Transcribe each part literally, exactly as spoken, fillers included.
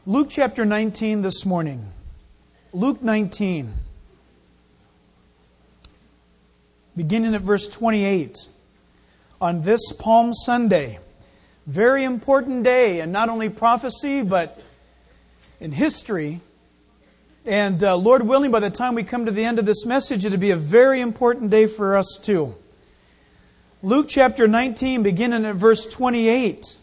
Luke chapter nineteen this morning. Luke nineteen. Beginning at verse twenty-eight. On this Palm Sunday, very important day, and not only prophecy, but in history. And uh, Lord willing, by the time we come to the end of this message, it'll be a very important day for us too. Luke chapter nineteen, beginning at verse twenty-eight.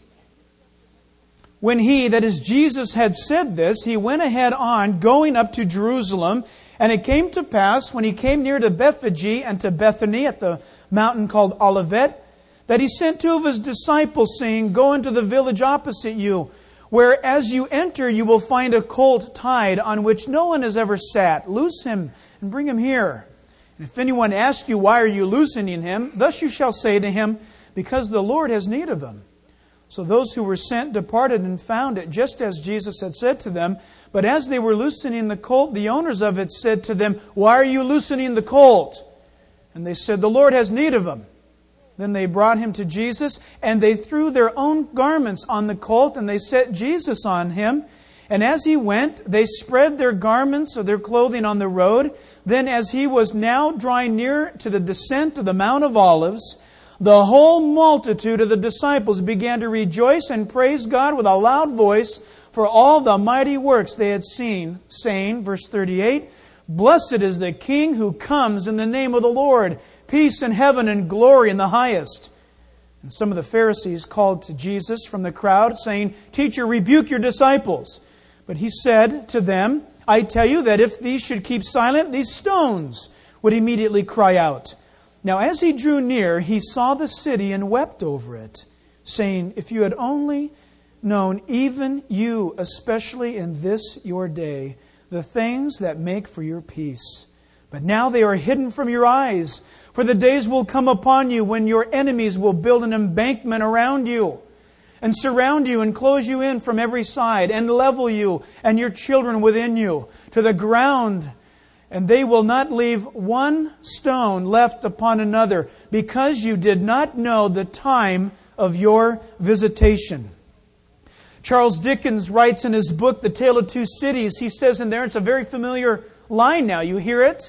When he, that is Jesus, had said this, he went ahead on, going up to Jerusalem. And it came to pass, when he came near to Bethphage and to Bethany at the mountain called Olivet, that he sent two of his disciples, saying, Go into the village opposite you, where as you enter you will find a colt tied, on which no one has ever sat. Loose him and bring him here. And if anyone asks you, Why are you loosening him? Thus you shall say to him, Because the Lord has need of him. So those who were sent departed and found it, just as Jesus had said to them. But as they were loosening the colt, the owners of it said to them, Why are you loosening the colt? And they said, The Lord has need of him. Then they brought him to Jesus, and they threw their own garments on the colt, and they set Jesus on him. And as he went, they spread their garments or their clothing on the road. Then as he was now drawing near to the descent of the Mount of Olives, the whole multitude of the disciples began to rejoice and praise God with a loud voice for all the mighty works they had seen, saying, verse thirty-eight, Blessed is the King who comes in the name of the Lord, peace in heaven and glory in the highest. And some of the Pharisees called to Jesus from the crowd, saying, Teacher, rebuke your disciples. But he said to them, I tell you that if these should keep silent, these stones would immediately cry out. Now as he drew near, he saw the city and wept over it, saying, If you had only known, even you, especially in this your day, the things that make for your peace. But now they are hidden from your eyes, for the days will come upon you when your enemies will build an embankment around you, and surround you and close you in from every side, and level you and your children within you to the ground. And they will not leave one stone left upon another, because you did not know the time of your visitation. Charles Dickens writes in his book, The Tale of Two Cities, he says in there, it's a very familiar line now, you hear it?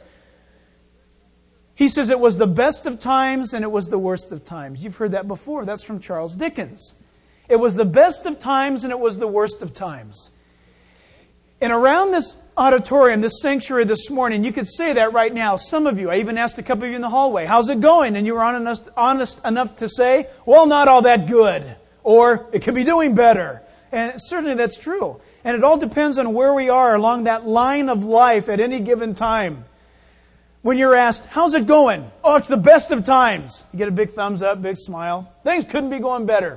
He says it was the best of times and it was the worst of times. You've heard that before. That's from Charles Dickens. It was the best of times and it was the worst of times. And around this auditorium, this sanctuary this morning, you could say that right now. Some of you, I even asked a couple of you in the hallway, how's it going? And you were honest, honest enough to say, well, not all that good. Or it could be doing better. And certainly that's true. And it all depends on where we are along that line of life at any given time. When you're asked, how's it going? Oh, it's the best of times. You get a big thumbs up, big smile. Things couldn't be going better.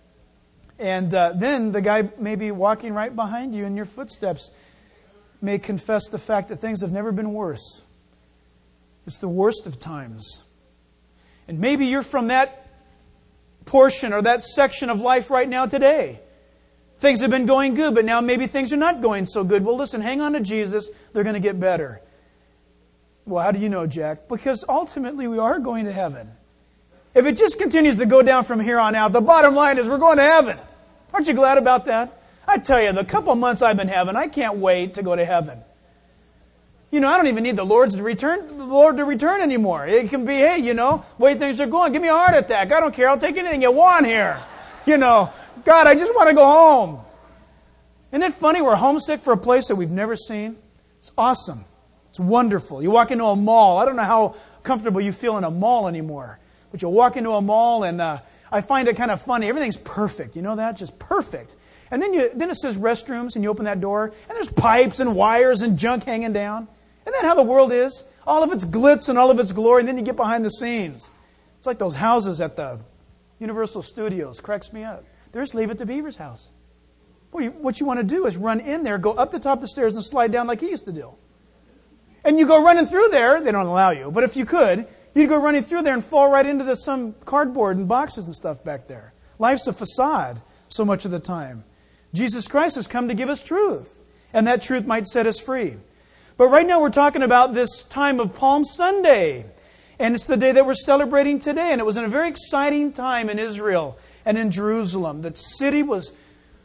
And uh, then the guy may be walking right behind you in your footsteps may confess the fact that things have never been worse. It's the worst of times. And maybe you're from that portion or that section of life right now today. Things have been going good, but now maybe things are not going so good. Well, listen, hang on to Jesus. They're going to get better. Well, how do you know, Jack? Because ultimately we are going to heaven. If it just continues to go down from here on out, the bottom line is we're going to heaven. Aren't you glad about that? I tell you, the couple months I've been having, I can't wait to go to heaven. You know, I don't even need the Lord's to return, the Lord to return anymore. It can be, hey, you know, way things are going. Give me a heart attack. I don't care. I'll take anything you want here. You know, God, I just want to go home. Isn't it funny? We're homesick for a place that we've never seen. It's awesome. It's wonderful. You walk into a mall. I don't know how comfortable you feel in a mall anymore. But you walk into a mall and uh, I find it kind of funny. Everything's perfect. You know that? Just perfect. And then you then it says restrooms and you open that door and there's pipes and wires and junk hanging down. Isn't that how the world is? All of its glitz and all of its glory. And then you get behind the scenes. It's like those houses at the Universal Studios. Cracks me up. There's Leave It to Beaver's house. Well, you, what you want to do is run in there, go up the top of the stairs and slide down like he used to do. And you go running through there. They don't allow you. But if you could, you'd go running through there and fall right into the, some cardboard and boxes and stuff back there. Life's a facade so much of the time. Jesus Christ has come to give us truth. And that truth might set us free. But right now we're talking about this time of Palm Sunday. And it's the day that we're celebrating today. And it was in a very exciting time in Israel and in Jerusalem. The city was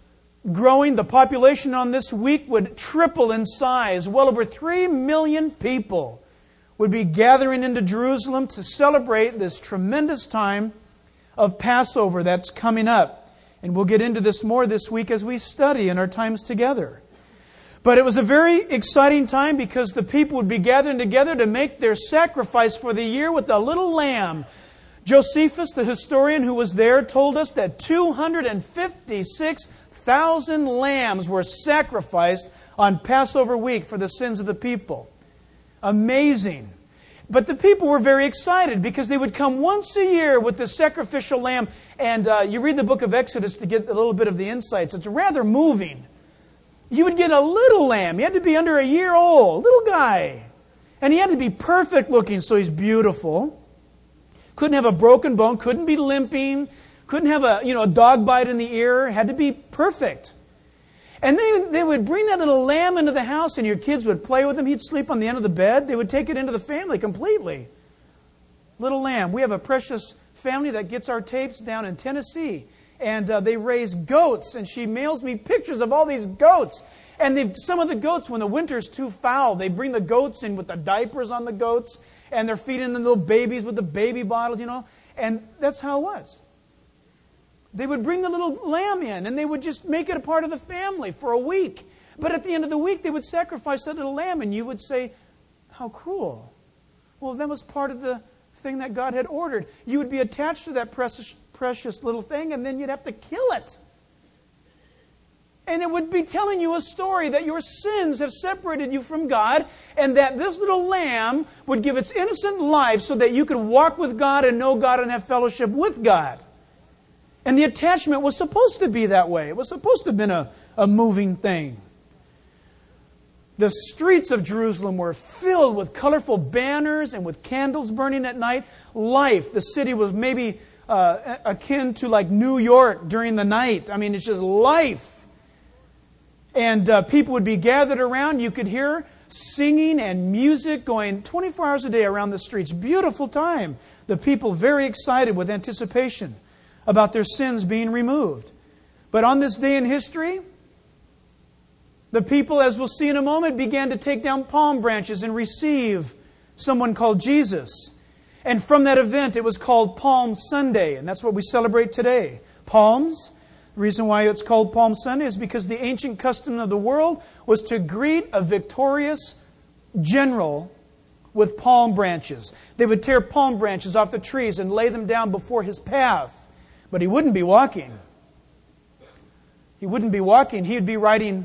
growing. The population on this week would triple in size. Well over three million people would be gathering into Jerusalem to celebrate this tremendous time of Passover that's coming up. And we'll get into this more this week as we study in our times together. But it was a very exciting time because the people would be gathering together to make their sacrifice for the year with a little lamb. Josephus, the historian who was there, told us that two hundred fifty-six thousand lambs were sacrificed on Passover week for the sins of the people. Amazing. But the people were very excited because they would come once a year with the sacrificial lamb. And uh, you read the book of Exodus to get a little bit of the insights. It's rather moving. You would get a little lamb. He had to be under a year old, little guy. And he had to be perfect looking, so he's beautiful. Couldn't have a broken bone, couldn't be limping, couldn't have a, you know, a dog bite in the ear, had to be perfect. And then they would bring that little lamb into the house and your kids would play with him. He'd sleep on the end of the bed. They would take it into the family completely. Little lamb. We have a precious family that gets our tapes down in Tennessee. And uh, they raise goats. And she mails me pictures of all these goats. And they've, some of the goats, when the winter's too foul, they bring the goats in with the diapers on the goats. And they're feeding the little babies with the baby bottles, you know. And that's how it was. They would bring the little lamb in and they would just make it a part of the family for a week. But at the end of the week, they would sacrifice that little lamb and you would say, how cruel. Well, that was part of the thing that God had ordered. You would be attached to that precious, precious little thing and then you'd have to kill it. And it would be telling you a story that your sins have separated you from God and that this little lamb would give its innocent life so that you could walk with God and know God and have fellowship with God. And the attachment was supposed to be that way. It was supposed to have been a, a moving thing. The streets of Jerusalem were filled with colorful banners and with candles burning at night. Life. The city was maybe uh, akin to like New York during the night. I mean, it's just life. And uh, people would be gathered around. You could hear singing and music going twenty-four hours a day around the streets. Beautiful time. The people very excited with anticipation about their sins being removed. But on this day in history, the people, as we'll see in a moment, began to take down palm branches and receive someone called Jesus. And from that event, it was called Palm Sunday. And that's what we celebrate today. Palms. The reason why it's called Palm Sunday is because the ancient custom of the world was to greet a victorious general with palm branches. They would tear palm branches off the trees and lay them down before his path. But he wouldn't be walking. He wouldn't be walking. He would be riding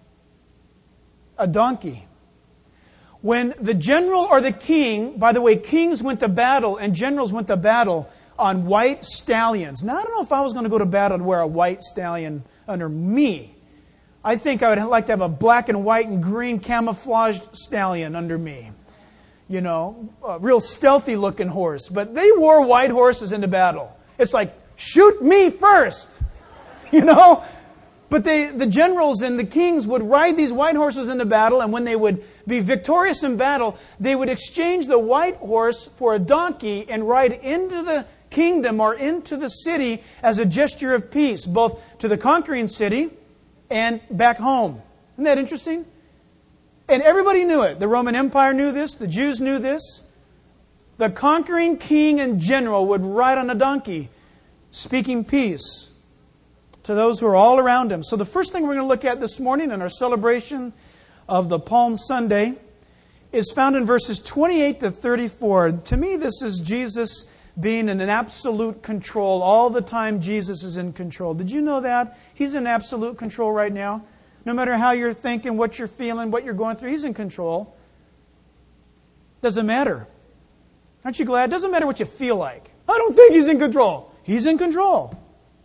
a donkey. When the general or the king, by the way, kings went to battle and generals went to battle on white stallions. Now, I don't know if I was going to go to battle to wear a white stallion under me. I think I would like to have a black and white and green camouflaged stallion under me. You know, a real stealthy looking horse. But they wore white horses into battle. It's like, shoot me first, you know. But they, the generals and the kings would ride these white horses into battle, and when they would be victorious in battle, they would exchange the white horse for a donkey and ride into the kingdom or into the city as a gesture of peace, both to the conquering city and back home. Isn't that interesting? And everybody knew it. The Roman Empire knew this. The Jews knew this. The conquering king and general would ride on a donkey, speaking peace to those who are all around him. So the first thing we're going to look at this morning in our celebration of the Palm Sunday is found in verses twenty-eight to thirty-four. To me, this is Jesus being in an absolute control. All the time Jesus is in control. Did you know that? He's in absolute control right now. No matter how you're thinking, what you're feeling, what you're going through, He's in control. Doesn't matter. Aren't you glad? Doesn't matter what you feel like. I don't think He's in control. He's in control.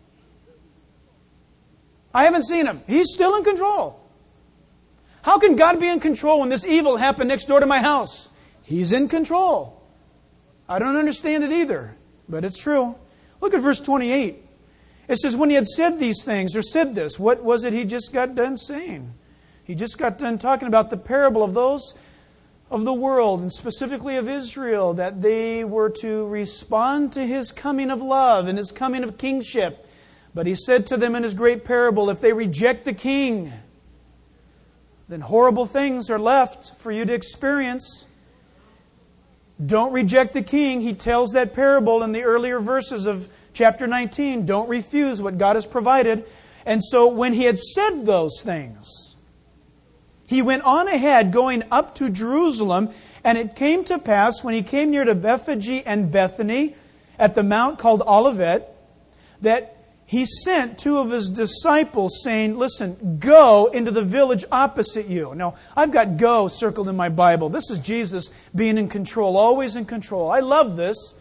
I haven't seen Him. He's still in control. How can God be in control when this evil happened next door to my house? He's in control. I don't understand it either, but it's true. Look at verse twenty-eight. It says, when He had said these things, or said this, what was it He just got done saying? He just got done talking about the parable of those of the world, and specifically of Israel, that they were to respond to His coming of love and His coming of kingship But he said to them in his great parable, if they reject the king, then horrible things are left for you to experience. Don't reject the king. He tells that parable in the earlier verses of chapter nineteen. Don't refuse what God has provided. And so when he had said those things, he went on ahead, going up to Jerusalem. And it came to pass, when he came near to Bethphage and Bethany, at the mount called Olivet, that he sent two of his disciples, saying, listen, go into the village opposite you. Now, I've got go circled in my Bible. This is Jesus being in control, always in control. I love this.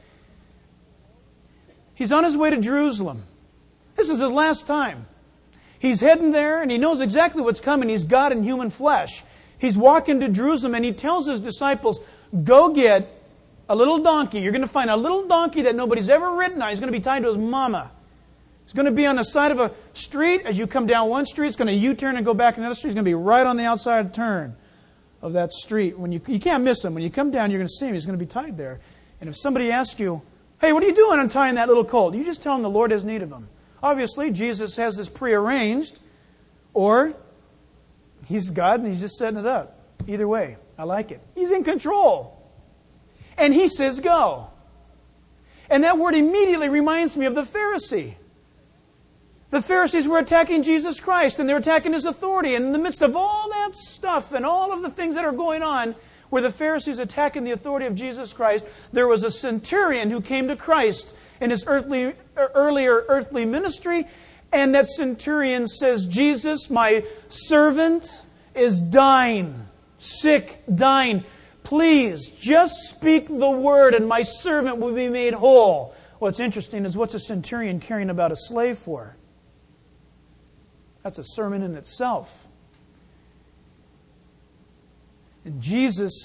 He's on his way to Jerusalem. This is his last time. He's heading there, and he knows exactly what's coming. He's God in human flesh. He's walking to Jerusalem, and he tells his disciples, go get a little donkey. You're going to find a little donkey that nobody's ever ridden on. He's going to be tied to his mama. It's going to be on the side of a street. As you come down one street, it's going to U-turn and go back another street. It's going to be right on the outside turn of that street. When you, you can't miss him. When you come down, you're going to see him. He's going to be tied there. And if somebody asks you, hey, what are you doing untying that little colt? You just tell him the Lord has need of him. Obviously, Jesus has this prearranged, or he's God and he's just setting it up. Either way, I like it. He's in control. And he says go. And that word immediately reminds me of the Pharisee. The Pharisees were attacking Jesus Christ, and they're attacking His authority. And in the midst of all that stuff and all of the things that are going on, where the Pharisees attacking the authority of Jesus Christ, there was a centurion who came to Christ in his earthly, earlier earthly ministry, and that centurion says, Jesus, my servant is dying, sick, dying. Please, just speak the word, and my servant will be made whole. What's interesting is, what's a centurion caring about a slave for? That's a sermon in itself. And Jesus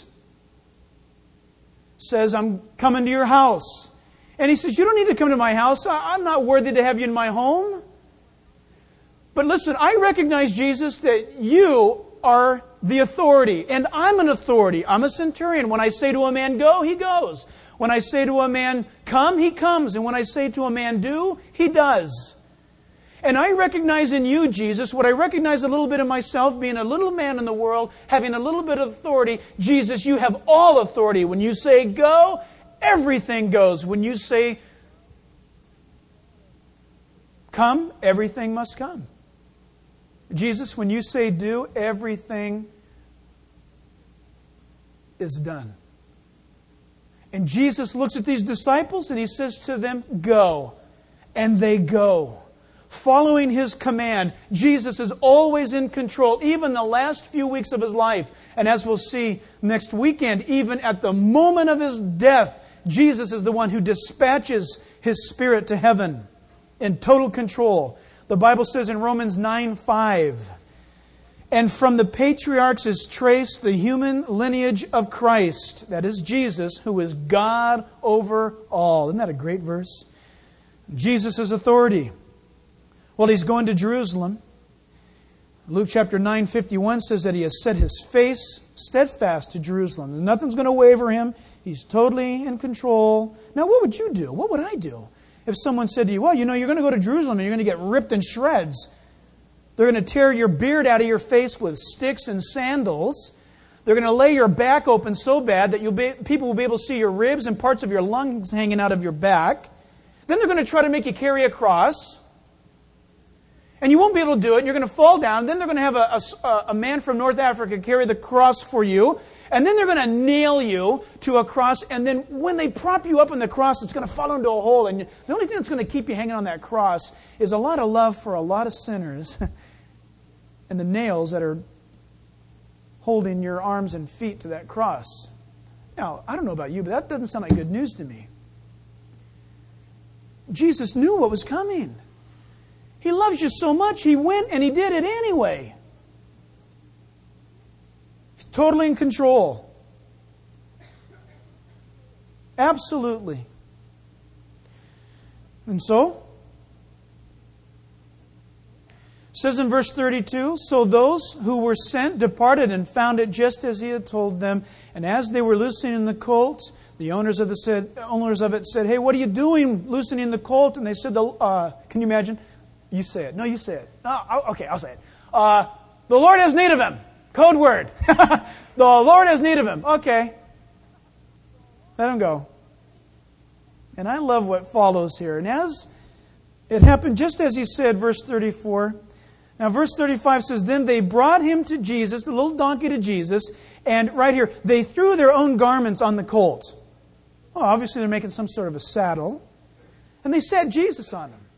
says, I'm coming to your house. And he says, you don't need to come to my house. I'm not worthy to have you in my home. But listen, I recognize, Jesus, that you are the authority. And I'm an authority. I'm a centurion. When I say to a man, go, he goes. When I say to a man, come, he comes. And when I say to a man, do, he does. And I recognize in you, Jesus, what I recognize a little bit of myself, being a little man in the world, having a little bit of authority. Jesus, you have all authority. When you say go, everything goes. When you say come, everything must come. Jesus, when you say do, everything is done. And Jesus looks at these disciples and He says to them, go. And they go. Following His command. Jesus is always in control, even the last few weeks of His life. And as we'll see next weekend, even at the moment of His death, Jesus is the one who dispatches His Spirit to heaven in total control. The Bible says in Romans nine five, and from the patriarchs is traced the human lineage of Christ, that is Jesus, who is God over all. Isn't that a great verse? Jesus' authority. Well, He's going to Jerusalem. Luke chapter nine fifty-one says that He has set His face steadfast to Jerusalem. Nothing's going to waver Him. He's totally in control. Now, what would you do? What would I do? If someone said to you, well, you know, you're going to go to Jerusalem and you're going to get ripped in shreds. They're going to tear your beard out of your face with sticks and sandals. They're going to lay your back open so bad that you'll be, people will be able to see your ribs and parts of your lungs hanging out of your back. Then they're going to try to make you carry a cross. And you won't be able to do it. And you're going to fall down. Then they're going to have a, a, a man from North Africa carry the cross for you. And then they're going to nail you to a cross. And then when they prop you up on the cross, it's going to fall into a hole. And the only thing that's going to keep you hanging on that cross is a lot of love for a lot of sinners. And the nails that are holding your arms and feet to that cross. Now, I don't know about you, but that doesn't sound like good news to me. Jesus knew what was coming. He loves you so much, He went and He did it anyway. He's totally in control. Absolutely. And so, it says in verse thirty-two, so those who were sent departed and found it just as He had told them. And as they were loosening the colt, the owners of, the said, owners of it said, hey, what are you doing loosening the colt? And they said, uh, can you imagine? You say it. No, you say it. Oh, okay, I'll say it. Uh, the Lord has need of him. Code word. The Lord has need of him. Okay. Let him go. And I love what follows here. And as it happened just as he said, verse thirty-four. Now, verse thirty-five says, then they brought him to Jesus, the little donkey to Jesus, and right here, they threw their own garments on the colt. Well, obviously they're making some sort of a saddle. And they set Jesus on him.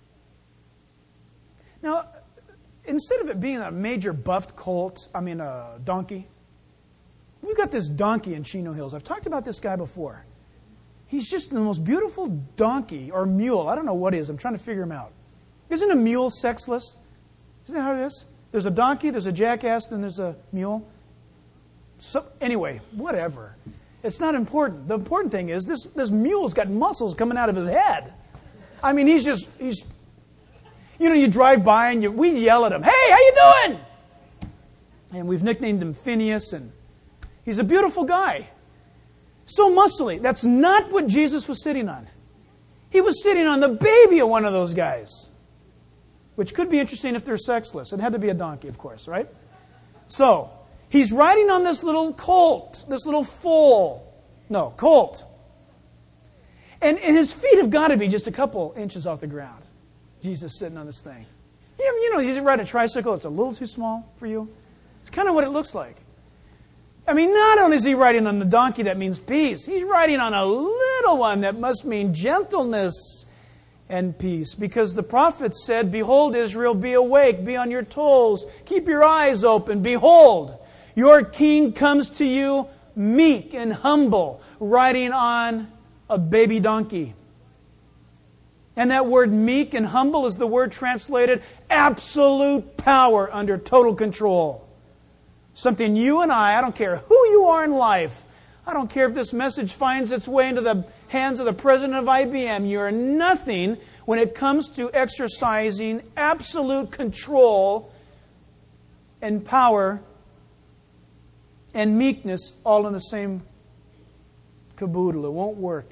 Now, instead of it being a major buffed colt, I mean a donkey, we've got this donkey in Chino Hills. I've talked about this guy before. He's just the most beautiful donkey or mule. I don't know what it is. I'm trying to figure him out. Isn't a mule sexless? Isn't that how it is? There's a donkey, there's a jackass, then there's a mule. So, anyway, whatever. It's not important. The important thing is this, this mule's got muscles coming out of his head. I mean, he's just, he's, you know, you drive by and you, we yell at him, hey, how you doing? And we've nicknamed him Phineas, and he's a beautiful guy. So muscly. That's not what Jesus was sitting on. He was sitting on the baby of one of those guys. Which could be interesting if they're sexless. It had to be a donkey, of course, right? So, he's riding on this little colt, this little foal. No, colt. And, and his feet have got to be just a couple inches off the ground. Jesus sitting on this thing. You, you know, you ride a tricycle, it's a little too small for you. It's kind of what it looks like. I mean, not only is he riding on the donkey that means peace, he's riding on a little one that must mean gentleness and peace. Because the prophet said, behold, Israel, be awake, be on your toes, keep your eyes open. Behold, your king comes to you meek and humble, riding on a baby donkey. And that word meek and humble is the word translated absolute power under total control. Something you and I, I don't care who you are in life, I don't care if this message finds its way into the hands of the president of I B M, you're nothing when it comes to exercising absolute control and power and meekness all in the same caboodle. It won't work.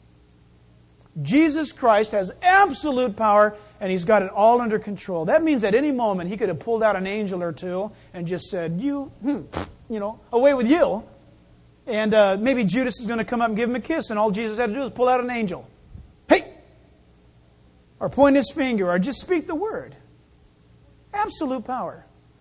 Jesus Christ has absolute power, and He's got it all under control. That means at any moment He could have pulled out an angel or two and just said, you, hmm, you know, away with you. And uh, maybe Judas is going to come up and give Him a kiss, and all Jesus had to do is pull out an angel. Hey! Or point His finger, or just speak the word. Absolute power.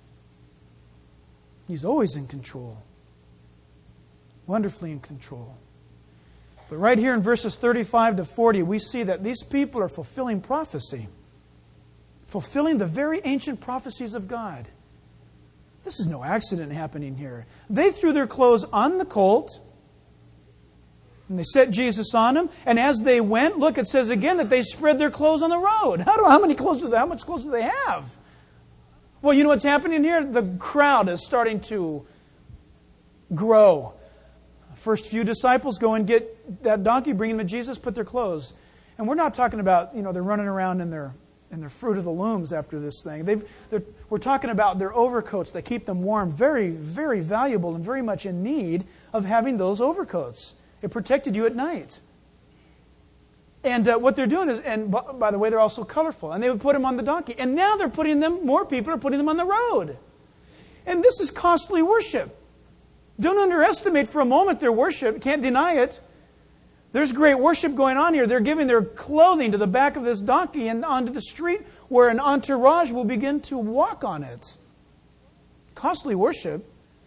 He's always in control. Wonderfully in control. But right here in verses thirty-five to forty, we see that these people are fulfilling prophecy. Fulfilling the very ancient prophecies of God. This is no accident happening here. They threw their clothes on the colt, and they set Jesus on him. And as they went, look, it says again that they spread their clothes on the road. How, do, how many clothes do they, how much clothes do they have? Well, you know what's happening here? The crowd is starting to grow. First few disciples go and get that donkey, bring him to Jesus, put their clothes. And we're not talking about, you know, they're running around in their in their Fruit of the Looms after this thing. They've, we're talking about their overcoats that keep them warm. Very, very valuable and very much in need of having those overcoats. It protected you at night. And uh, what they're doing is, and b- by the way, they're also colorful. And they would put them on the donkey. And now they're putting them, more people are putting them on the road. And this is costly worship. Don't underestimate for a moment their worship. Can't deny it. There's great worship going on here. They're giving their clothing to the back of this donkey and onto the street where an entourage will begin to walk on it. Costly worship.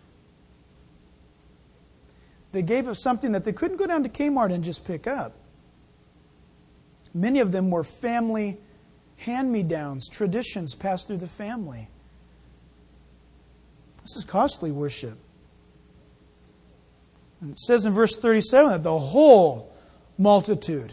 They gave us something that they couldn't go down to Kmart and just pick up. Many of them were family hand-me-downs, traditions passed through the family. This is costly worship. And it says in verse thirty-seven that the whole multitude.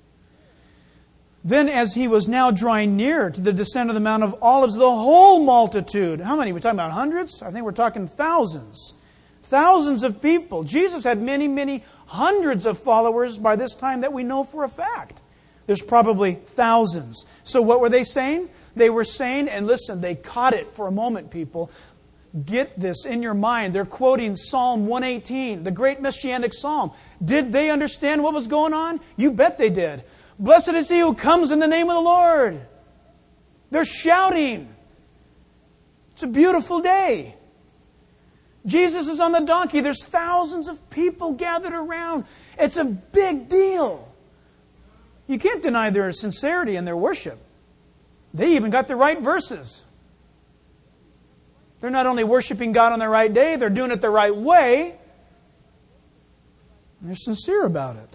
Then as He was now drawing near to the descent of the Mount of Olives, the whole multitude. How many? We're talking about hundreds? I think we're talking thousands. Thousands of people. Jesus had many, many hundreds of followers by this time that we know for a fact. There's probably thousands. So what were they saying? They were saying, and listen, they caught it for a moment, people. Get this in your mind. They're quoting Psalm one eighteen, the great messianic psalm. Did they understand what was going on? You bet they did. Blessed is he who comes in the name of the Lord. They're shouting. It's a beautiful day. Jesus is on the donkey. There's thousands of people gathered around. It's a big deal. You can't deny their sincerity in their worship. They even got the right verses. They're not only worshiping God on the right day, they're doing it the right way. They're sincere about it.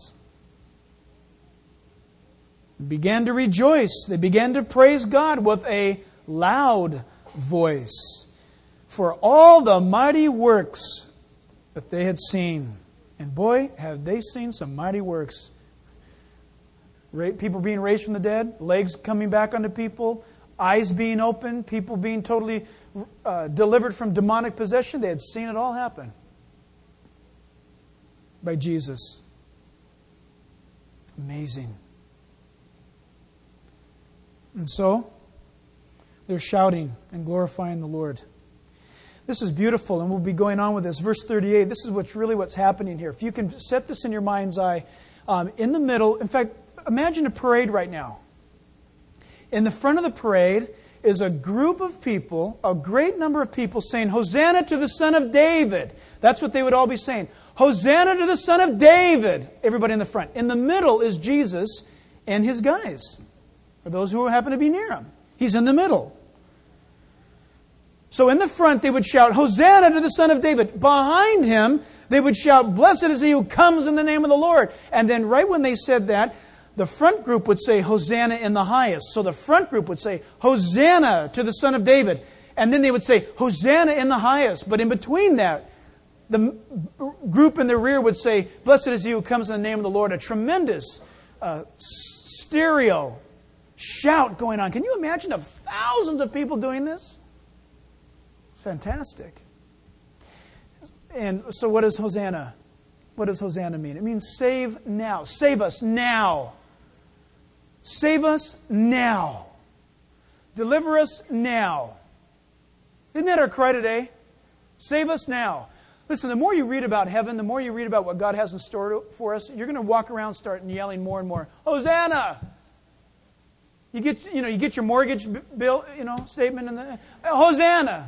They began to rejoice. They began to praise God with a loud voice for all the mighty works that they had seen. And boy, have they seen some mighty works. People being raised from the dead, legs coming back onto people, eyes being opened, people being totally uh, delivered from demonic possession. They had seen it all happen by Jesus. Amazing. And so, they're shouting and glorifying the Lord. This is beautiful, and we'll be going on with this. Verse thirty-eight, this is what's really what's happening here. If you can set this in your mind's eye, um, in the middle, in fact, imagine a parade right now. In the front of the parade is a group of people, a great number of people saying, Hosanna to the Son of David. That's what they would all be saying. Hosanna to the Son of David. Everybody in the front. In the middle is Jesus and his guys, or those who happen to be near him. He's in the middle. So in the front they would shout, Hosanna to the Son of David. Behind him they would shout, Blessed is he who comes in the name of the Lord. And then right when they said that, the front group would say, Hosanna in the highest. So the front group would say, Hosanna to the Son of David. And then they would say, Hosanna in the highest. But in between that, the group in the rear would say, Blessed is he who comes in the name of the Lord. A tremendous uh, stereo shout going on. Can you imagine of thousands of people doing this? It's fantastic. And so what does Hosanna? What does Hosanna mean? It means save now. Save us now. Save us now. Deliver us now. Isn't that our cry today? Save us now. Listen, the more you read about heaven, the more you read about what God has in store for us, you're going to walk around starting yelling more and more, Hosanna! You get, you know, you get your mortgage bill, you know, statement, and the Hosanna!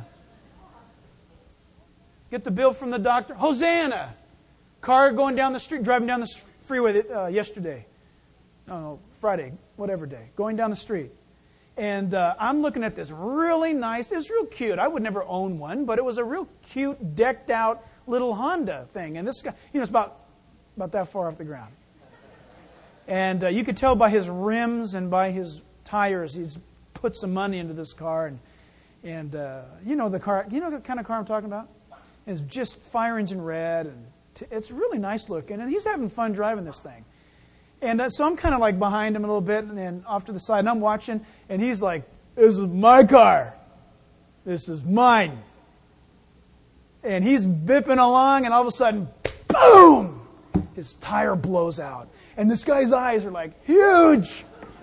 Get the bill from the doctor, Hosanna! Car going down the street, driving down the freeway uh, yesterday. No, no, Friday, whatever day. Going down the street. And uh, I'm looking at this really nice, it's real cute. I would never own one, but it was a real cute, decked out little Honda thing. And this guy, you know, it's about, about that far off the ground. And uh, you could tell by his rims and by his tires, he's put some money into this car. And, and uh, you know the car, you know the kind of car I'm talking about? It's just fire engine red, and t- it's really nice looking. And he's having fun driving this thing. And uh, so I'm kind of like behind him a little bit and then off to the side. And I'm watching. And he's like, this is my car. This is mine. And he's bipping along. And all of a sudden, boom! His tire blows out. And this guy's eyes are like huge.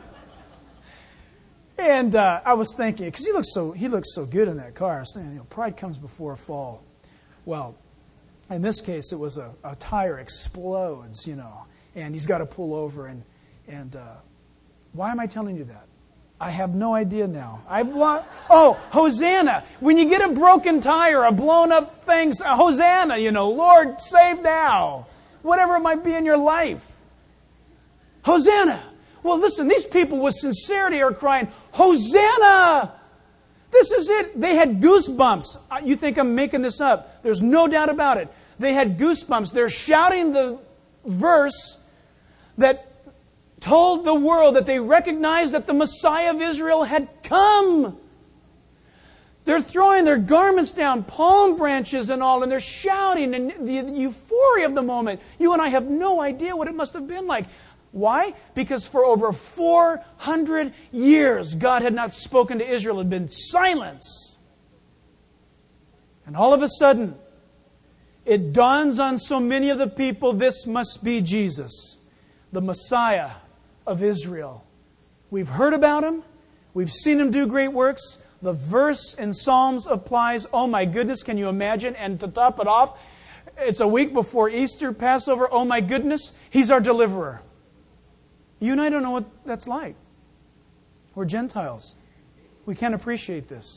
And uh, I was thinking, because he looks so he looks so good in that car. I was saying, you know, pride comes before a fall. Well, in this case, it was a, a tire explodes, you know. And he's got to pull over. And, and uh, why am I telling you that? I have no idea now. I've lo- Oh, Hosanna. When you get a broken tire, a blown up thing, Hosanna, you know, Lord, save now. Whatever it might be in your life. Hosanna. Well, listen, these people with sincerity are crying, Hosanna. This is it. They had goosebumps. You think I'm making this up. There's no doubt about it. They had goosebumps. They're shouting the verse that told the world that they recognized that the Messiah of Israel had come. They're throwing their garments down, palm branches and all, and they're shouting, and the euphoria of the moment. You and I have no idea what it must have been like. Why? Because for over four hundred years, God had not spoken to Israel. It had been silence. And all of a sudden, it dawns on so many of the people, this must be Jesus, the Messiah of Israel. We've heard about Him. We've seen Him do great works. The verse in Psalms applies. Oh my goodness, can you imagine? And to top it off, it's a week before Easter, Passover. Oh my goodness, He's our deliverer. You and I don't know what that's like. We're Gentiles. We can't appreciate this.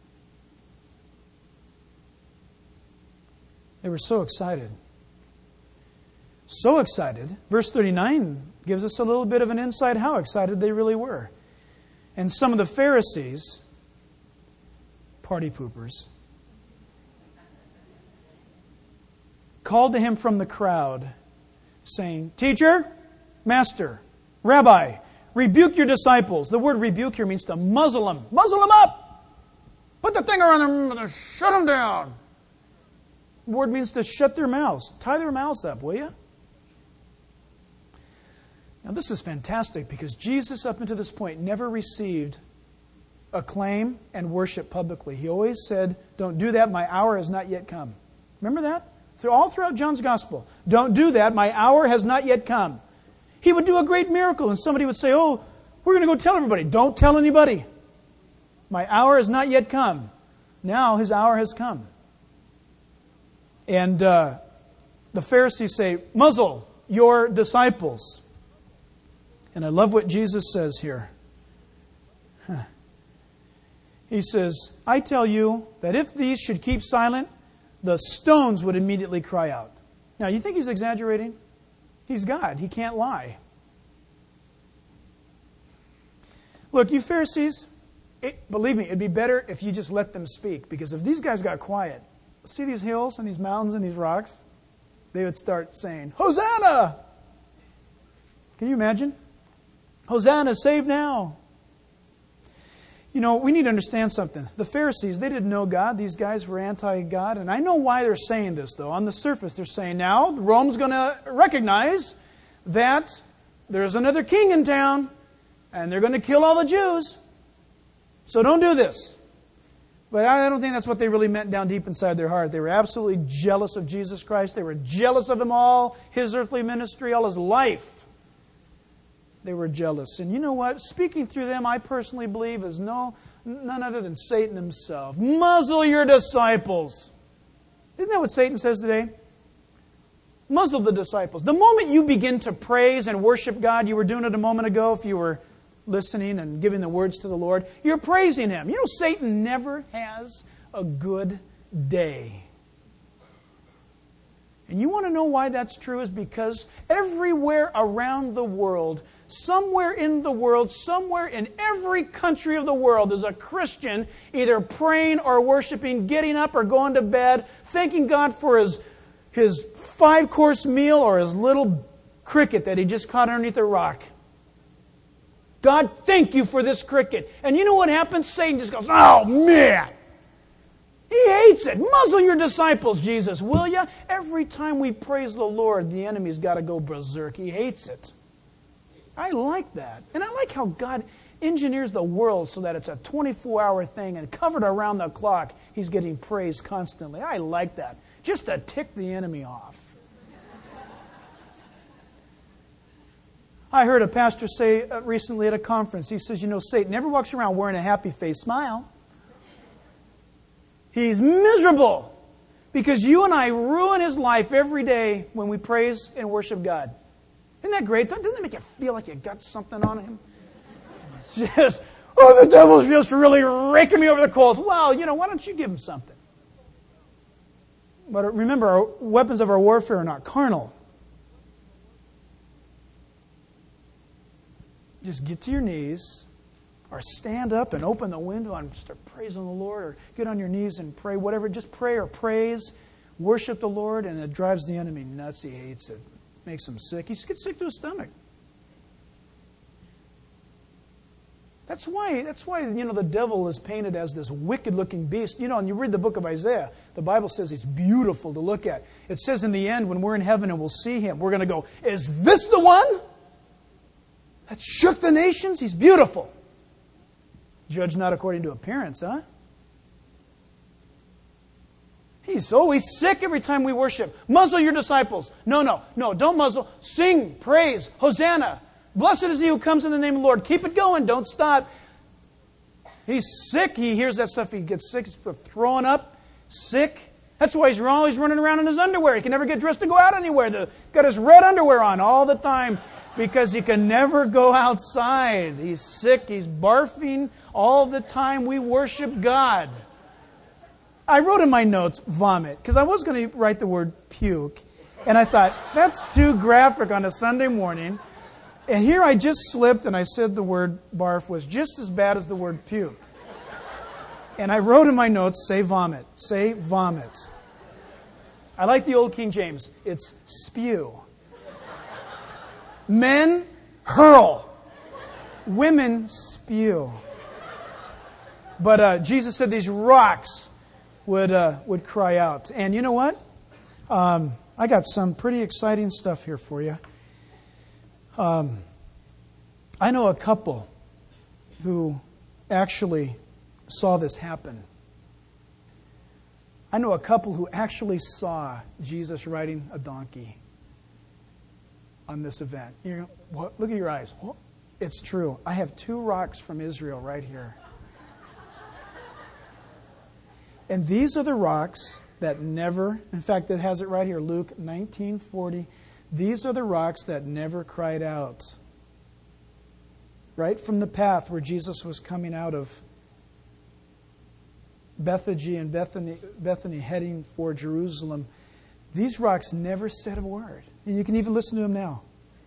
They were so excited. So excited. Verse thirty-nine gives us a little bit of an insight how excited they really were. And some of the Pharisees, party poopers, called to him from the crowd, saying, Teacher, Master, Rabbi, rebuke your disciples. The word rebuke here means to muzzle them. Muzzle them up! Put the finger on them and shut them down. The word means to shut their mouths. Tie their mouths up, will you? Now this is fantastic because Jesus, up until this point, never received acclaim and worship publicly. He always said, don't do that, my hour has not yet come. Remember that? Through, all throughout John's Gospel. Don't do that, my hour has not yet come. He would do a great miracle and somebody would say, oh, we're going to go tell everybody. Don't tell anybody. My hour has not yet come. Now his hour has come. And uh, the Pharisees say, muzzle your disciples. And I love what Jesus says here. Huh. He says, I tell you that if these should keep silent, the stones would immediately cry out. Now, you think he's exaggerating? He's God. He can't lie. Look, you Pharisees, it, believe me, it'd be better if you just let them speak. Because if these guys got quiet, see these hills and these mountains and these rocks? They would start saying, Hosanna! Can you imagine? Hosanna, save now. You know, we need to understand something. The Pharisees, they didn't know God. These guys were anti-God. And I know why they're saying this, though. On the surface, they're saying, now, Rome's going to recognize that there's another king in town, and they're going to kill all the Jews. So don't do this. But I don't think that's what they really meant down deep inside their heart. They were absolutely jealous of Jesus Christ. They were jealous of Him all, His earthly ministry, all His life. They were jealous. And you know what? Speaking through them, I personally believe, is no none other than Satan himself. Muzzle your disciples. Isn't that what Satan says today? Muzzle the disciples. The moment you begin to praise and worship God, you were doing it a moment ago if you were listening and giving the words to the Lord, you're praising Him. You know, Satan never has a good day. And you want to know why that's true is because everywhere around the world, somewhere in the world, somewhere in every country of the world, there's a Christian either praying or worshiping, getting up or going to bed, thanking God for his, his five-course meal or his little cricket that he just caught underneath a rock. God, thank you for this cricket. And you know what happens? Satan just goes, oh, man. He hates it. Muzzle your disciples, Jesus, will you? Every time we praise the Lord, the enemy's got to go berserk. He hates it. I like that. And I like how God engineers the world so that it's a twenty-four hour thing and covered around the clock, He's getting praised constantly. I like that. Just to tick the enemy off. I heard a pastor say recently at a conference, he says, you know, Satan never walks around wearing a happy face smile. He's miserable because you and I ruin his life every day when we praise and worship God. Isn't that great? Doesn't that make you feel like you got something on him? It's just, oh, the devil's just really raking me over the coals. Well, you know, why don't you give him something? But remember, our weapons of our warfare are not carnal. Just get to your knees or stand up and open the window and start praising the Lord, or get on your knees and pray, whatever. Just pray or praise, worship the Lord, and it drives the enemy nuts. He hates it. Makes him sick. He just gets sick to his stomach. That's why, that's why, you know, the devil is painted as this wicked-looking beast. You know, and you read the book of Isaiah, the Bible says it's beautiful to look at. It says in the end, when we're in heaven and we'll see Him, we're going to go, is this the one that shook the nations? He's beautiful. Judge not according to appearance, huh? He's always sick every time we worship. Muzzle your disciples. No, no, no, don't muzzle. Sing, praise, Hosanna. Blessed is he who comes in the name of the Lord. Keep it going. Don't stop. He's sick. He hears that stuff. He gets sick. He's throwing up. Sick. That's why he's always running around in his underwear. He can never get dressed to go out anywhere. The, got his red underwear on all the time. because he can never go outside. He's sick. He's barfing all the time. We worship God. I wrote in my notes, vomit, because I was going to write the word puke. And I thought, that's too graphic on a Sunday morning. And here I just slipped and I said the word barf was just as bad as the word puke. And I wrote in my notes, say vomit. Say vomit. I like the old King James. It's spew. Men hurl. Women spew. But uh, Jesus said these rocks would uh, would cry out. And you know what? Um, I got some pretty exciting stuff here for you. Um, I know a couple who actually saw this happen. I know a couple who actually saw Jesus riding a donkey on this event. You what? Look at your eyes. What? It's true. I have two rocks from Israel right here. And these are the rocks that never, in fact, it has it right here, Luke nineteen forty. These are the rocks that never cried out. Right from the path where Jesus was coming out of Bethphage and Bethany, Bethany heading for Jerusalem, these rocks never said a word. And you can even listen to them now.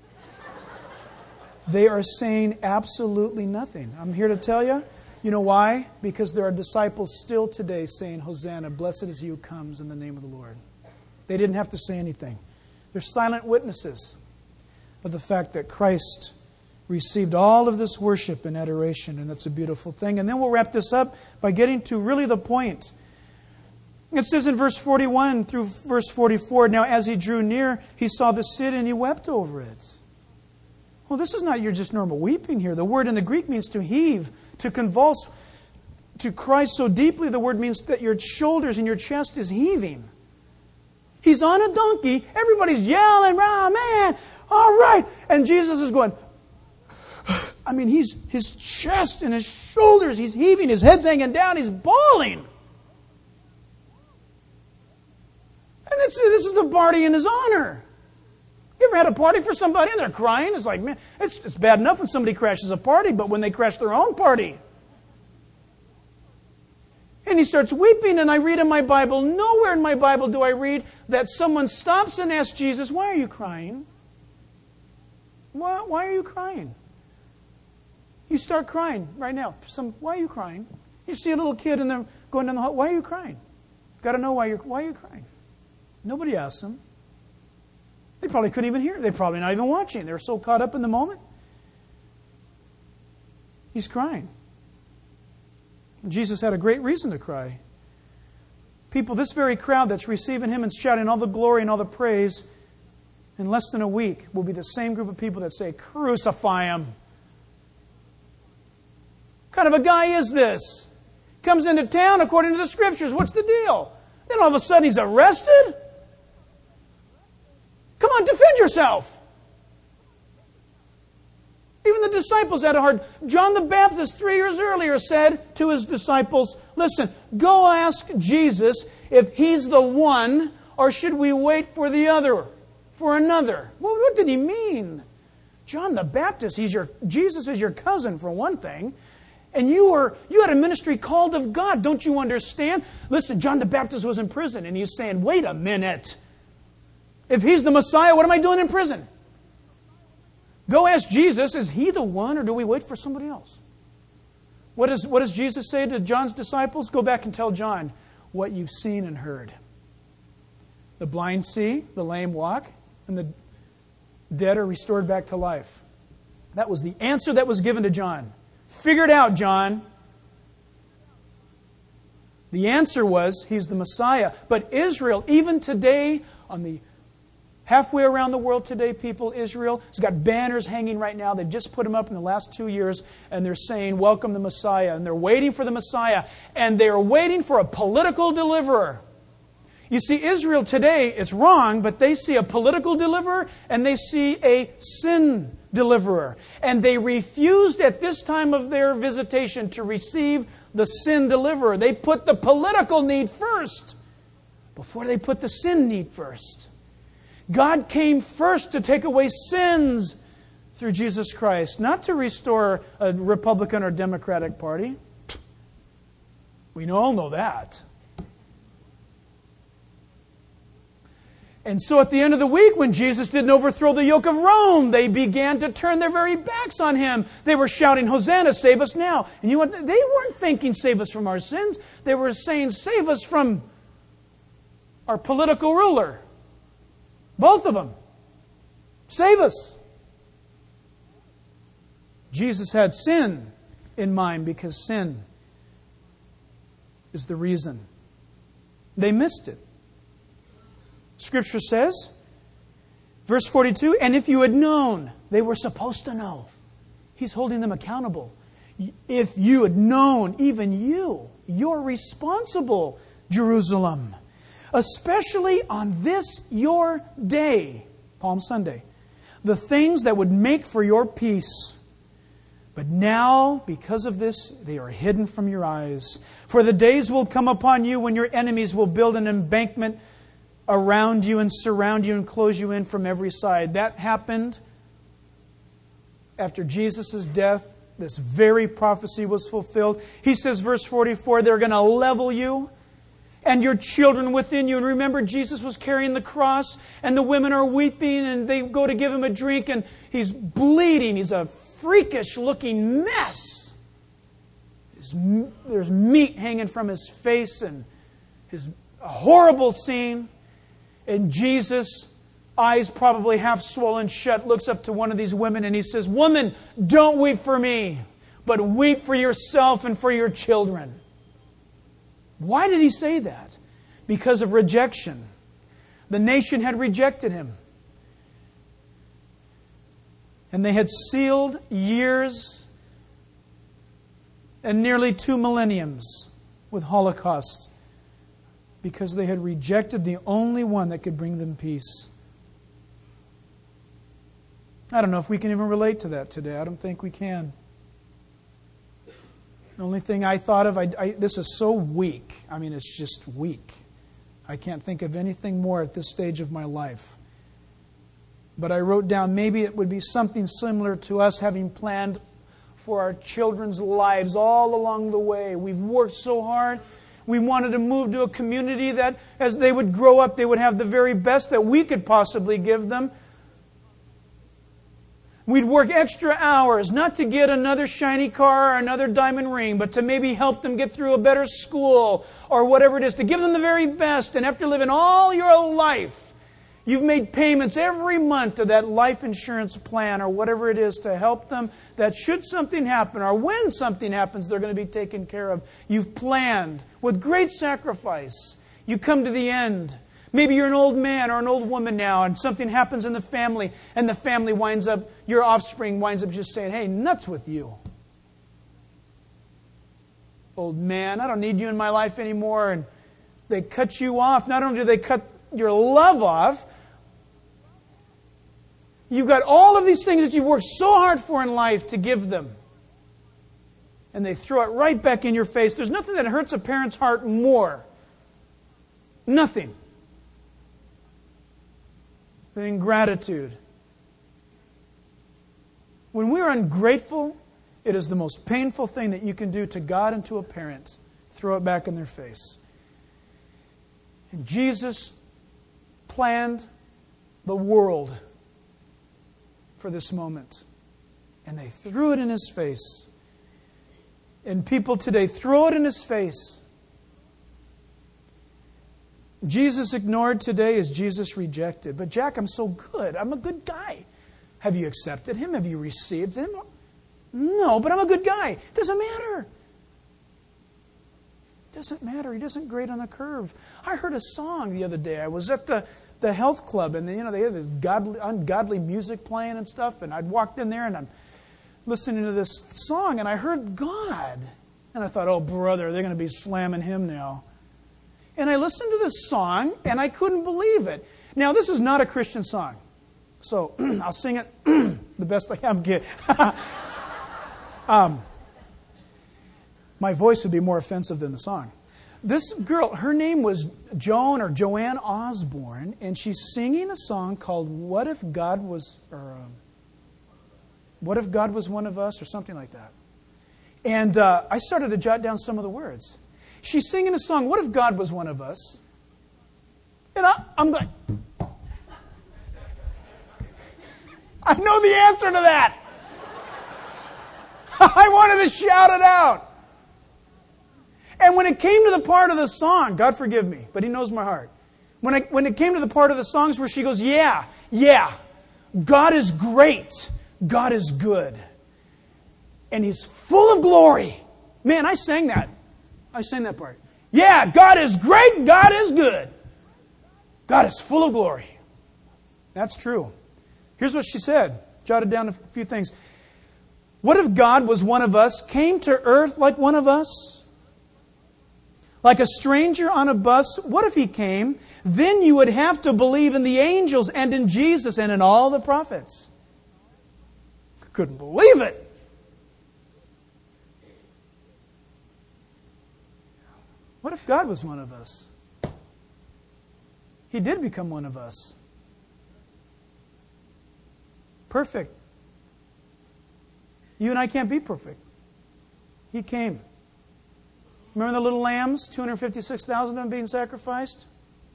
They are saying absolutely nothing. I'm here to tell you, you know why? Because there are disciples still today saying, Hosanna, blessed is he who comes in the name of the Lord. They didn't have to say anything. They're silent witnesses of the fact that Christ received all of this worship and adoration, and that's a beautiful thing. And then we'll wrap this up by getting to really the point. It says in verse forty-one through verse forty-four, now as he drew near, he saw the city and he wept over it. Well, this is not your just normal weeping here. The word in the Greek means to heave, to convulse, to cry so deeply. The word means that your shoulders and your chest is heaving. He's on a donkey. Everybody's yelling, oh, man, all right. And Jesus is going, I mean, he's his chest and his shoulders, he's heaving, his head's hanging down, he's bawling. And this, this is a party in his honor. You ever had a party for somebody and they're crying? It's like, man, it's, it's bad enough when somebody crashes a party, but when they crash their own party. And he starts weeping, and I read in my Bible, nowhere in my Bible do I read that someone stops and asks Jesus, why are you crying? Why, why are you crying? You start crying right now. Some, why are you crying? You see a little kid and they're going down the hall. Why are you crying? Got to know why you're why are you crying. Nobody asks them. They probably couldn't even hear. They're probably not even watching. They're so caught up in the moment. He's crying. Jesus had a great reason to cry. People, this very crowd that's receiving him and shouting all the glory and all the praise, in less than a week will be the same group of people that say, crucify him. What kind of a guy is this? Comes into town according to the Scriptures. What's the deal? Then all of a sudden he's arrested? Come on, defend yourself. Even the disciples had a hard... John the Baptist, three years earlier, said to his disciples, listen, go ask Jesus if he's the one, or should we wait for the other, for another? Well, what did he mean? John the Baptist, he's your Jesus is your cousin, for one thing. And you were you had a ministry called of God. Don't you understand? Listen, John the Baptist was in prison, and he's saying, wait a minute. If he's the Messiah, what am I doing in prison? Go ask Jesus, is he the one, or do we wait for somebody else? What, is, what does Jesus say to John's disciples? Go back and tell John what you've seen and heard. The blind see, the lame walk, and the dead are restored back to life. That was the answer that was given to John. Figure it out, John. The answer was, he's the Messiah. But Israel, even today, on the halfway around the world today, people, Israel has got banners hanging right now. They've just put them up in the last two years, and they're saying, welcome the Messiah. And they're waiting for the Messiah. And they're waiting for a political deliverer. You see, Israel today, it's wrong, but they see a political deliverer and they see a sin deliverer. And they refused at this time of their visitation to receive the sin deliverer. They put the political need first before they put the sin need first. God came first to take away sins through Jesus Christ, not to restore a Republican or Democratic Party. We all know that. And so at the end of the week, when Jesus didn't overthrow the yoke of Rome, they began to turn their very backs on Him. They were shouting, Hosanna, save us now. And you know what? They weren't thinking, save us from our sins. They were saying, save us from our political ruler. Both of them. Save us. Jesus had sin in mind because sin is the reason. They missed it. Scripture says, verse forty-two, and if you had known, they were supposed to know. He's holding them accountable. If you had known, even you, you're responsible, Jerusalem. Especially on this your day, Palm Sunday, the things that would make for your peace. But now, because of this, they are hidden from your eyes. For the days will come upon you when your enemies will build an embankment around you and surround you and close you in from every side. That happened after Jesus' death. This very prophecy was fulfilled. He says, verse forty-four, they're going to level you and your children within you. And remember, Jesus was carrying the cross and the women are weeping and they go to give Him a drink and He's bleeding. He's a freakish looking mess. There's meat hanging from His face and His a horrible scene. And Jesus, eyes probably half swollen shut, looks up to one of these women and He says, woman, don't weep for me, but weep for yourself and for your children. Why did He say that? Because of rejection. The nation had rejected Him. And they had sealed years and nearly two millenniums with holocausts, because they had rejected the only one that could bring them peace. I don't know if we can even relate to that today. I don't think we can. The only thing I thought of, I, I, this is so weak. I mean, it's just weak. I can't think of anything more at this stage of my life. But I wrote down maybe it would be something similar to us having planned for our children's lives all along the way. We've worked so hard. We wanted to move to a community that as they would grow up, they would have the very best that we could possibly give them. We'd work extra hours, not to get another shiny car or another diamond ring, but to maybe help them get through a better school or whatever it is, to give them the very best. And after living all your life, you've made payments every month to that life insurance plan or whatever it is to help them, that should something happen or when something happens, they're going to be taken care of. You've planned with great sacrifice. You come to the end. Maybe you're an old man or an old woman now and something happens in the family and the family winds up, your offspring winds up just saying, hey, nuts with you. Old man, I don't need you in my life anymore. And they cut you off. Not only do they cut your love off, you've got all of these things that you've worked so hard for in life to give them. And they throw it right back in your face. There's nothing that hurts a parent's heart more. Nothing. Than ingratitude. When we're ungrateful, it is the most painful thing that you can do to God and to a parent. Throw it back in their face. And Jesus planned the world for this moment. And they threw it in His face. And people today throw it in His face. Jesus ignored today is Jesus rejected. But Jack, I'm so good. I'm a good guy. Have you accepted Him? Have you received Him? No, but I'm a good guy. It doesn't matter. It doesn't matter. He doesn't grade on a curve. I heard a song the other day. I was at the, the health club and they, you know, they had this godly, ungodly music playing and stuff. And I'd walked in there and I'm listening to this song and I heard God. And I thought, oh, brother, they're going to be slamming Him now. And I listened to this song, and I couldn't believe it. Now, this is not a Christian song. So, I'll sing it the best I can. I'm kidding. um, my voice would be more offensive than the song. This girl, her name was Joan or Joanne Osborne, and she's singing a song called What If God Was... Or, um, what if God was one of us, or something like that. And uh, I started to jot down some of the words. She's singing a song, what if God was one of us? And I, I'm like, I know the answer to that. I wanted to shout it out. And when it came to the part of the song, God forgive me, but He knows my heart. When, I, when it came to the part of the songs where she goes, yeah, yeah, God is great. God is good. And He's full of glory. Man, I sang that. I sang that part. Yeah, God is great and God is good. God is full of glory. That's true. Here's what she said. Jotted down a few things. What if God was one of us, came to earth like one of us? Like a stranger on a bus? What if He came? Then you would have to believe in the angels and in Jesus and in all the prophets. Couldn't believe it. What if God was one of us? He did become one of us. Perfect. You and I can't be perfect. He came. Remember the little lambs? two hundred fifty-six thousand of them being sacrificed?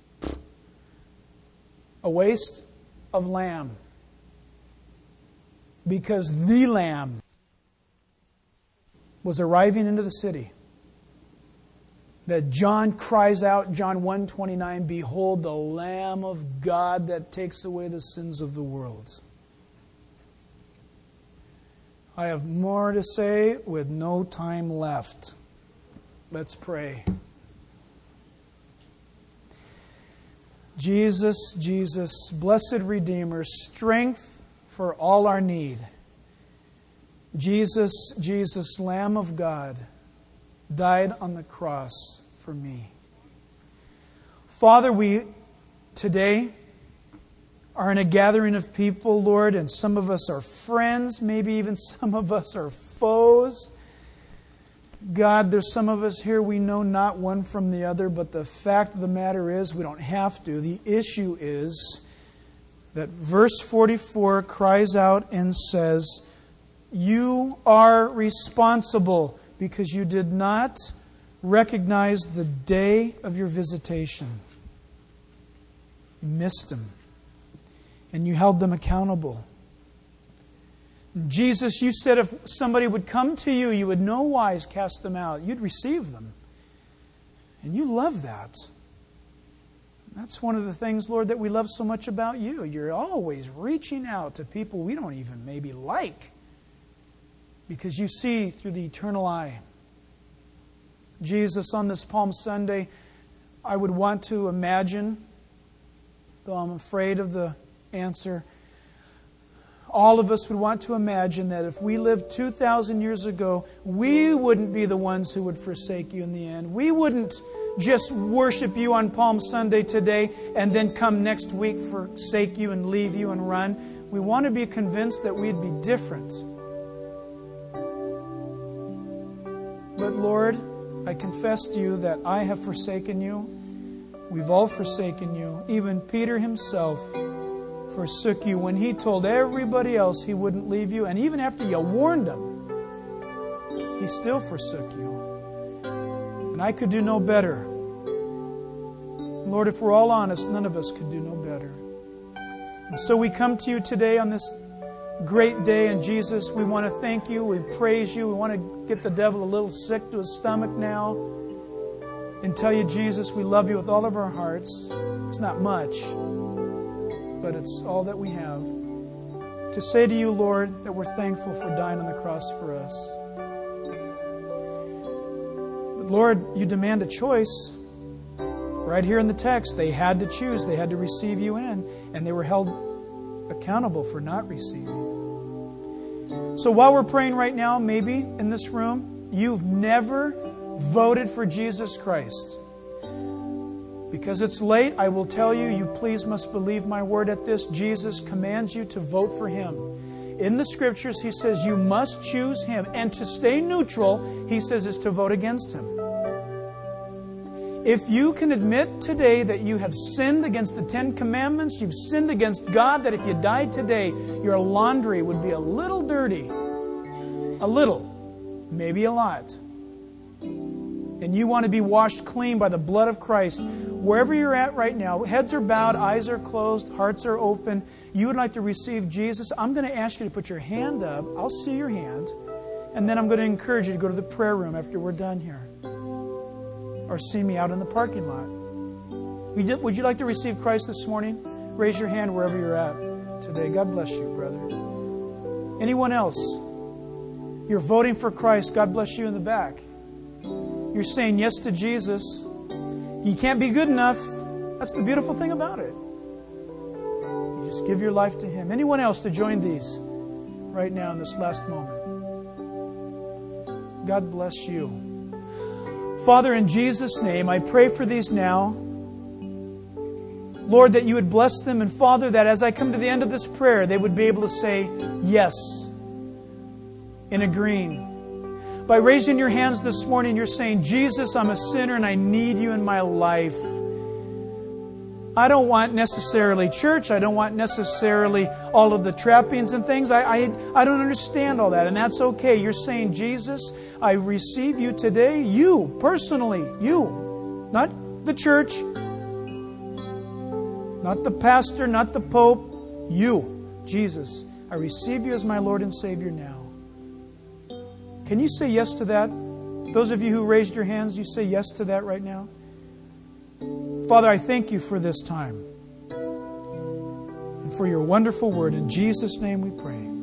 A waste of lamb. Because the Lamb was arriving into the city. That John cries out, John one twenty-nine, behold the Lamb of God that takes away the sins of the world. I have more to say with no time left. Let's pray. Jesus, Jesus, blessed Redeemer, strength for all our need. Jesus, Jesus, Lamb of God, died on the cross for me. Father, we today are in a gathering of people, Lord, and some of us are friends, maybe even some of us are foes. God, there's some of us here we know not one from the other, but the fact of the matter is we don't have to. The issue is that verse forty-four cries out and says, you are responsible because you did not recognize the day of your visitation. You missed them. And you held them accountable. Jesus, you said if somebody would come to you, you would no wise cast them out. You'd receive them. And you love that. That's one of the things, Lord, that we love so much about you. You're always reaching out to people we don't even maybe like, because you see through the eternal eye. Jesus, on this Palm Sunday, I would want to imagine, though I'm afraid of the answer, all of us would want to imagine that if we lived two thousand years ago, we wouldn't be the ones who would forsake you in the end. We wouldn't just worship you on Palm Sunday today and then come next week forsake you and leave you and run. We want to be convinced that we'd be different. But Lord, I confess to you that I have forsaken you. We've all forsaken you. Even Peter himself forsook you when he told everybody else he wouldn't leave you. And even after you warned him, he still forsook you. And I could do no better. Lord, if we're all honest, none of us could do no better. And so we come to you today on this great day. And Jesus, we want to thank you. We praise you. We want to get the devil a little sick to his stomach now and tell you, Jesus, we love you with all of our hearts. It's not much, but it's all that we have. To say to you, Lord, that we're thankful for dying on the cross for us. But Lord, you demand a choice. Right here in the text, they had to choose. They had to receive you in, and they were held accountable for not receiving. So while we're praying right now, maybe in this room, you've never voted for Jesus Christ. Because it's late, I will tell you, you please must believe my word at this. Jesus commands you to vote for Him. In the Scriptures, He says you must choose Him. And to stay neutral, He says, is to vote against Him. If you can admit today that you have sinned against the Ten Commandments, you've sinned against God, that if you died today, your laundry would be a little dirty. A little. Maybe a lot. And you want to be washed clean by the blood of Christ, wherever you're at right now, heads are bowed, eyes are closed, hearts are open, you would like to receive Jesus, I'm going to ask you to put your hand up. I'll see your hand. And then I'm going to encourage you to go to the prayer room after we're done here. Or see me out in the parking lot. Would you like to receive Christ this morning? Raise your hand wherever you're at today. God bless you, brother. Anyone else? You're voting for Christ. God bless you in the back. You're saying yes to Jesus. He can't be good enough. That's the beautiful thing about it. You just give your life to Him. Anyone else to join these right now in this last moment? God bless you. Father, in Jesus' name, I pray for these now. Lord, that you would bless them. And Father, that as I come to the end of this prayer, they would be able to say yes in agreeing. By raising your hands this morning, you're saying, Jesus, I'm a sinner and I need you in my life. I don't want necessarily church. I don't want necessarily all of the trappings and things. I, I, I don't understand all that, and that's okay. You're saying, Jesus, I receive you today. You, personally, you. Not the church. Not the pastor, not the pope. You, Jesus. I receive you as my Lord and Savior now. Can you say yes to that? Those of you who raised your hands, you say yes to that right now? Father, I thank you for this time and for your wonderful word. In Jesus' name we pray.